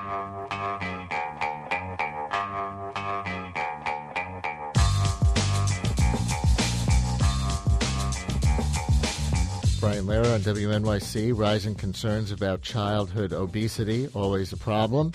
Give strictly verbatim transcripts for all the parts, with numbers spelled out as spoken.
Brian Lehrer on W N Y C. Rising concerns about childhood obesity, always a problem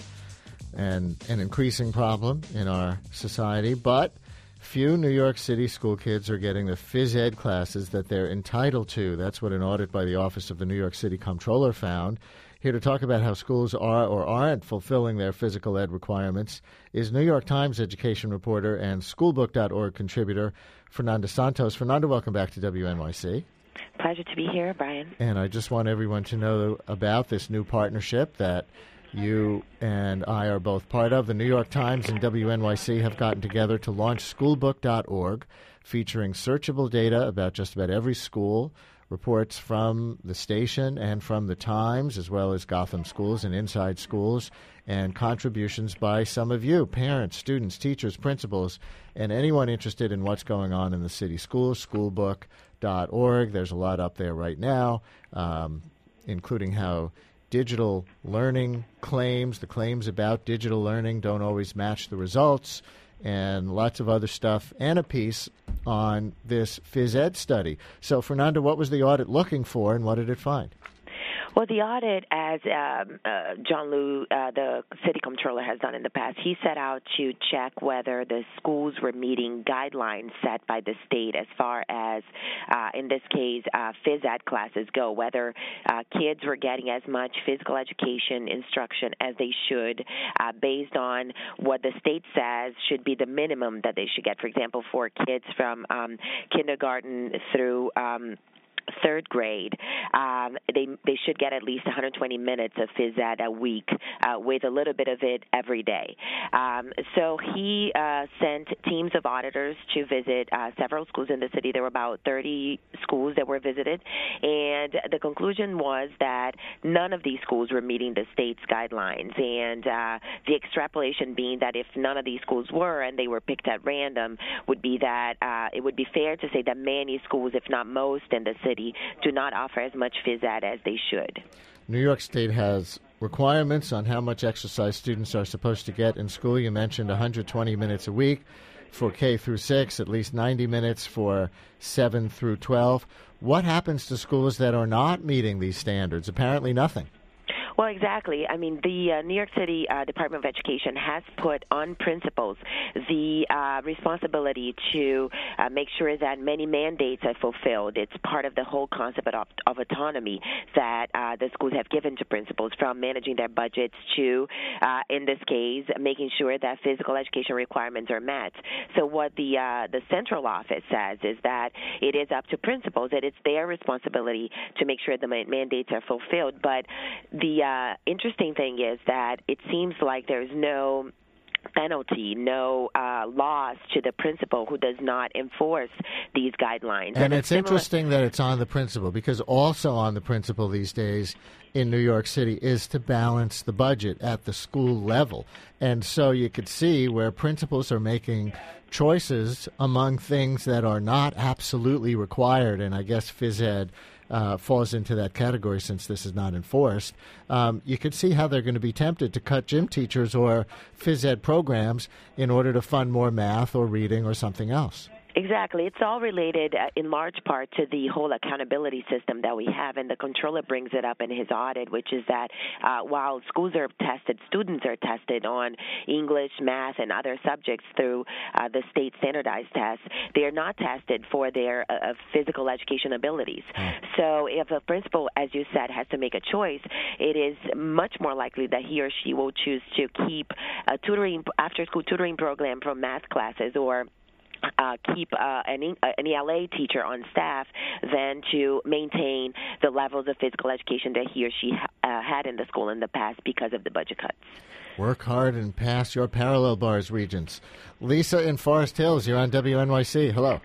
and an increasing problem in our society. But few New York City school kids are getting the phys ed classes that they're entitled to. That's what an audit by the Office of the New York City Comptroller found. Here to talk about how schools are or aren't fulfilling their physical ed requirements is New York Times education reporter and schoolbook dot org contributor Fernanda Santos. Fernanda, welcome back to W N Y C. Pleasure to be here, Brian. And I just want everyone to know about this new partnership that you and I are both part of. The New York Times and W N Y C have gotten together to launch schoolbook dot org, featuring searchable data about just about every school, reports from the station and from the Times, as well as Gotham Schools and Inside Schools, and contributions by some of you, parents, students, teachers, principals, and anyone interested in what's going on in the city schools, schoolbook dot org. There's a lot up there right now, um, including how digital learning claims, the claims about digital learning don't always match the results, and lots of other stuff, and a piece on this phys ed study. So, Fernanda, what was the audit looking for, and what did it find? Well, the audit, as um, uh, John Liu, uh, the city comptroller, has done in the past, he set out to check whether the schools were meeting guidelines set by the state as far as, uh, in this case, uh, phys ed classes go, whether uh, kids were getting as much physical education instruction as they should, uh, based on what the state says should be the minimum that they should get. For example, for kids from um, kindergarten through um, third grade, um, they they should get at least one hundred twenty minutes of phys ed a week, uh, with a little bit of it every day. Um, so he uh, sent teams of auditors to visit uh, several schools in the city. There were about thirty schools that were visited, and the conclusion was that none of these schools were meeting the state's guidelines, and uh, the extrapolation being that if none of these schools were, and they were picked at random, would be that uh, it would be fair to say that many schools, if not most in the city, do not offer as much phys ed as they should. New York State has requirements on how much exercise students are supposed to get in school. You mentioned one hundred twenty minutes a week for K through six, at least ninety minutes for seven through twelve. What happens to schools that are not meeting these standards? Apparently nothing. Well, exactly. I mean, the uh, New York City uh, Department of Education has put on principals the uh, responsibility to uh, make sure that many mandates are fulfilled. It's part of the whole concept of, of autonomy that uh, the schools have given to principals, from managing their budgets to, uh, in this case, making sure that physical education requirements are met. So what the uh, the central office says is that it is up to principals, that it's their responsibility to make sure the mandates are fulfilled. But the uh, interesting thing is that it seems like there's no penalty, no uh, loss to the principal who does not enforce these guidelines. And, and it's similar- interesting that it's on the principal, because also on the principal these days in New York City is to balance the budget at the school level. And so you could see where principals are making choices among things that are not absolutely required, and I guess phys ed Uh, falls into that category since this is not enforced. Um, you could see how they're going to be tempted to cut gym teachers or phys ed programs in order to fund more math or reading or something else. Exactly. It's all related uh, in large part to the whole accountability system that we have, and the controller brings it up in his audit, which is that uh, while schools are tested, students are tested on English, math, and other subjects through uh, the state standardized tests, they are not tested for their uh, physical education abilities. Mm. So if a principal, as you said, has to make a choice, it is much more likely that he or she will choose to keep a tutoring, after-school tutoring program for math classes, or Uh, keep uh, an, uh, an E L A teacher on staff than to maintain the levels of physical education that he or she ha- uh, had in the school in the past because of the budget cuts. Work hard and pass your parallel bars, Regents. Lisa in Forest Hills, you're on W N Y C. Hello.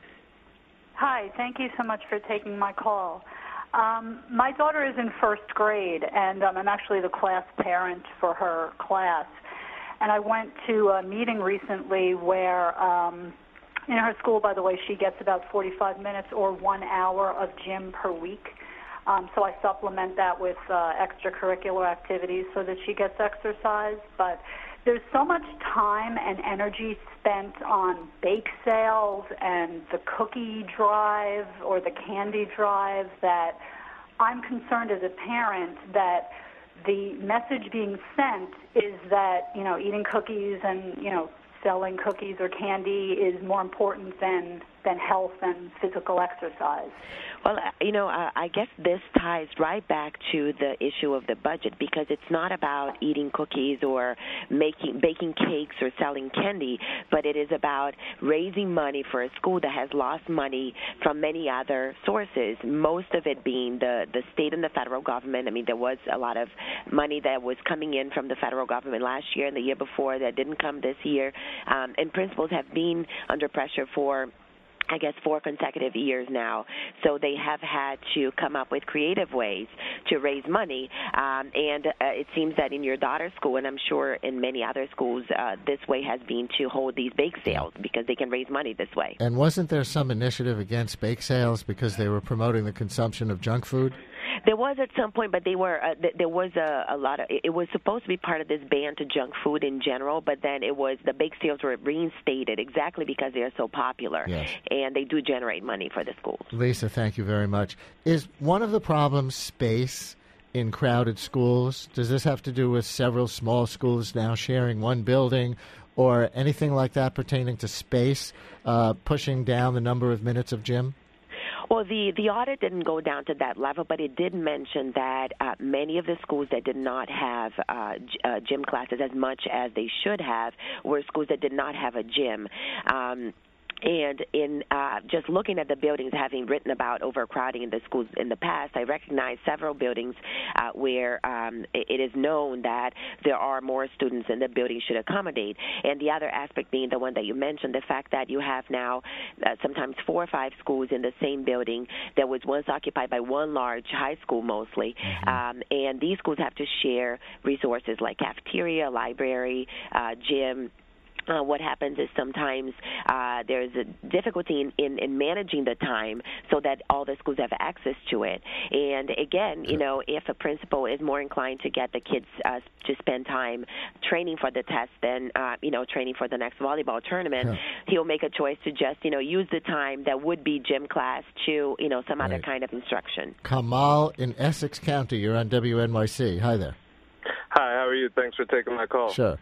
Hi, thank you so much for taking my call. Um, my daughter is in first grade, and um, I'm actually the class parent for her class. And I went to a meeting recently where um, in her school, by the way, she gets about forty-five minutes or one hour of gym per week. Um, so I supplement that with uh, extracurricular activities so that she gets exercise. But there's so much time and energy spent on bake sales and the cookie drive or the candy drive that I'm concerned as a parent that the message being sent is that, you know, eating cookies and, you know, selling cookies or candy is more important than than health and physical exercise. Well, you know, uh, I guess this ties right back to the issue of the budget, because it's not about eating cookies or making baking cakes or selling candy, but it is about raising money for a school that has lost money from many other sources, most of it being the, the state and the federal government. I mean, there was a lot of money that was coming in from the federal government last year and the year before that didn't come this year, um, and principals have been under pressure for I guess, four consecutive years now. So they have had to come up with creative ways to raise money. Um, and uh, it seems that in your daughter's school, and I'm sure in many other schools, uh, this way has been to hold these bake sales because they can raise money this way. And wasn't there some initiative against bake sales because they were promoting the consumption of junk food? There was at some point, but they were. Uh, th- there was a, a lot of. It was supposed to be part of this ban to junk food in general, but then it was the bake sales were reinstated exactly because they are so popular, yes. and they do generate money for the schools. Lisa, thank you very much. Is one of the problems space in crowded schools? Does this have to do with several small schools now sharing one building, or anything like that pertaining to space, uh, pushing down the number of minutes of gym? Well, the, the audit didn't go down to that level, but it did mention that uh, many of the schools that did not have uh, g- uh, gym classes as much as they should have were schools that did not have a gym. Um, And in uh, just looking at the buildings, having written about overcrowding in the schools in the past, I recognize several buildings uh, where um, it is known that there are more students than the building should accommodate. And the other aspect being the one that you mentioned, the fact that you have now uh, sometimes four or five schools in the same building that was once occupied by one large high school mostly. Mm-hmm. Um, and these schools have to share resources like cafeteria, library, uh, gym. Uh, what happens is sometimes uh, there's a difficulty in, in, in managing the time so that all the schools have access to it. And again, you know, if a principal is more inclined to get the kids uh, to spend time training for the test than, uh, you know, training for the next volleyball tournament, yeah. he'll make a choice to just, you know, use the time that would be gym class to, you know, some right. other kind of instruction. Kamal in Essex County, you're on W N Y C. Hi there. Hi, how are you? Thanks for taking my call. Sure.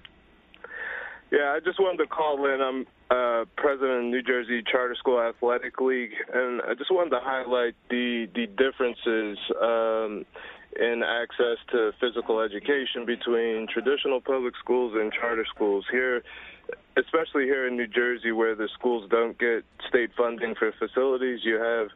Yeah, I just wanted to call in. I'm uh, president of New Jersey Charter School Athletic League, and I just wanted to highlight the the differences um, in access to physical education between traditional public schools and charter schools. Here, especially here in New Jersey, where the schools don't get state funding for facilities, you have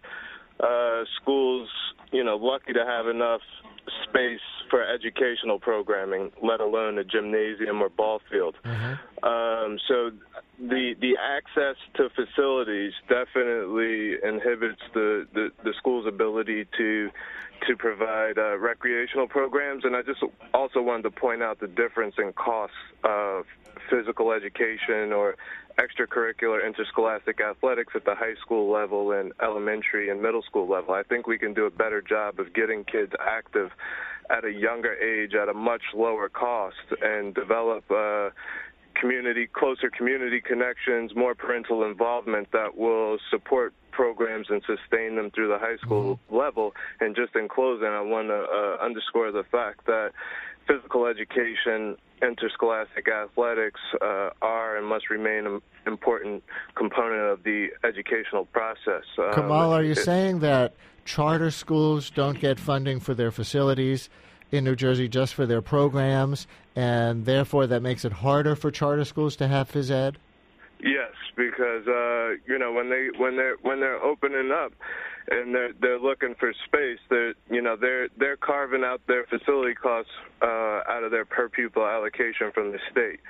uh, schools, you know, lucky to have enough space for educational programming, let alone a gymnasium or ball field. Mm-hmm. Um, so the the access to facilities definitely inhibits the, the, the school's ability to to provide uh, recreational programs. And I just also wanted to point out the difference in costs of physical education or extracurricular interscholastic athletics at the high school level and elementary and middle school level. I think we can do a better job of getting kids active at a younger age at a much lower cost and develop uh, community, closer community connections, more parental involvement that will support programs and sustain them through the high school mm-hmm. level. And just in closing, I want to uh, underscore the fact that physical education, interscholastic athletics uh, are and must remain an important component of the educational process. Uh, Kamal, are you it, saying that charter schools don't get funding for their facilities in New Jersey, just for their programs, and therefore that makes it harder for charter schools to have phys ed? Yes, because uh, you know when they when they're when they're opening up and they're they're looking for space, they're you know they're they're carving out their facility costs uh, out of their per pupil allocation from the state.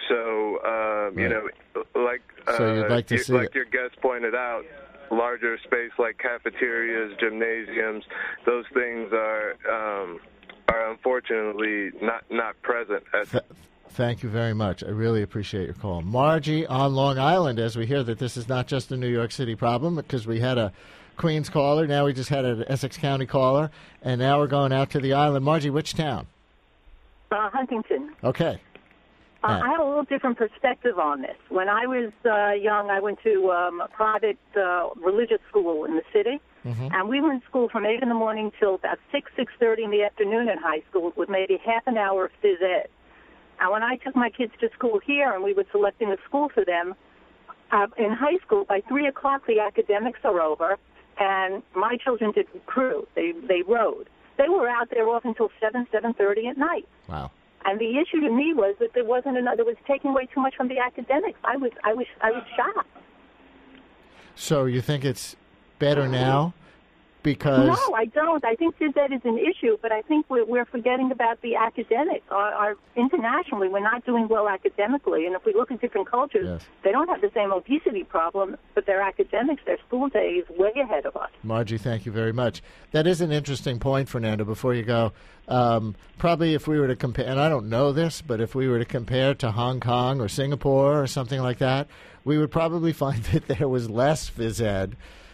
So um, right. you know, like uh, so you'd like to you, see like it. your guest pointed out, larger space like cafeterias, gymnasiums, those things are um, are unfortunately not not present at. Th- Thank you very much. I really appreciate your call. Margie on Long Island, as we hear that this is not just a New York City problem, because we had a Queens caller. Now we just had an Essex County caller. And now we're going out to the island. Margie, which town? Uh, Huntington. Okay. Uh, I have a little different perspective on this. When I was uh, young, I went to um, a private uh, religious school in the city, mm-hmm. and we were in school from eight in the morning till about six, six thirty in the afternoon in high school with maybe half an hour of phys ed. And when I took my kids to school here and we were selecting a school for them, uh, in high school, by three o'clock, the academics are over, and my children did crew. They, they rode. They were out there off until seven, seven thirty at night. Wow. And the issue to me was that there wasn't another. It was taking away too much from the academics. I was, I was, I was shocked. So you think it's better now? Because no, I don't. I think phys ed is an issue, but I think we're, we're forgetting about the academics. Our, our, internationally, we're not doing well academically, and if we look at different cultures, yes. they don't have the same obesity problem, but their academics, their school day is way ahead of us. Margie, thank you very much. That is an interesting point, Fernando, before you go. Um, probably if we were to compare, and I don't know this, but if we were to compare to Hong Kong or Singapore or something like that, we would probably find that there was less phys ed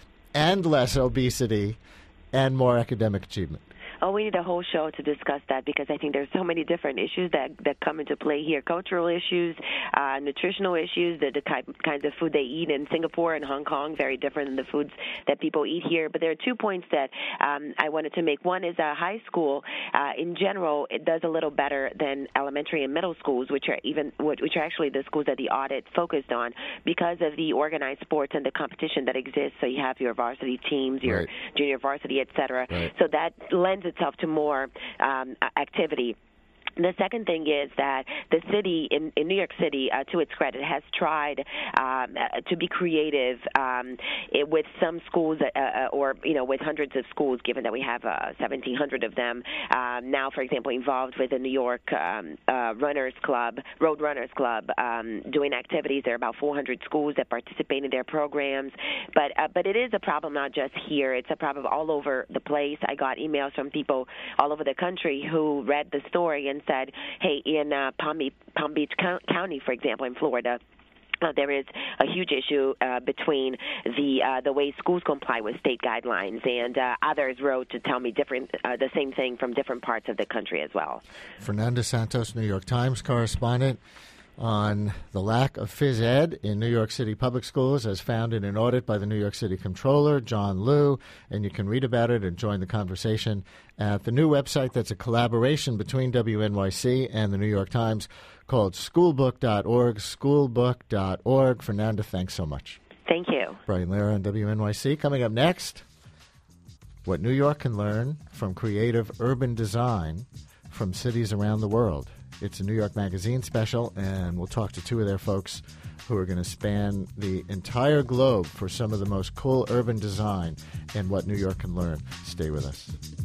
and less obesity and more academic achievement. Oh, we need a whole show to discuss that because I think there's so many different issues that, that come into play here. Cultural issues, uh, nutritional issues, the, the type, kinds of food they eat in Singapore and Hong Kong, very different than the foods that people eat here. But there are two points that um, I wanted to make. One is uh, high school, uh, in general, it does a little better than elementary and middle schools, which are even which are actually the schools that the audit focused on because of the organized sports and the competition that exists. So you have your varsity teams, your right. junior varsity, et cetera. Right. So that lends itself to more um, activity. The second thing is that the city in, in New York City, uh, to its credit, has tried um, uh, to be creative um, it, with some schools, uh, or you know, with hundreds of schools. Given that we have uh, seventeen hundred of them um, now, for example, involved with the New York um, uh, Runners Club, Road Runners Club, um, doing activities. There are about four hundred schools that participate in their programs. But uh, but it is a problem not just here; it's a problem all over the place. I got emails from people all over the country who read the story and said, hey, in uh, Palm Beach, Palm Beach County, for example, in Florida, uh, there is a huge issue uh, between the uh, the way schools comply with state guidelines, and uh, others wrote to tell me different uh, the same thing from different parts of the country as well. Fernanda Santos, New York Times correspondent, on the lack of phys ed in New York City public schools as found in an audit by the New York City Comptroller, John Liu, and you can read about it and join the conversation at the new website that's a collaboration between W N Y C and the New York Times called schoolbook dot org, schoolbook dot org. Fernanda, thanks so much. Thank you. Brian Lehrer on W N Y C. Coming up next, what New York can learn from creative urban design from cities around the world. It's a New York Magazine special, and we'll talk to two of their folks who are going to span the entire globe for some of the most cool urban design and what New York can learn. Stay with us.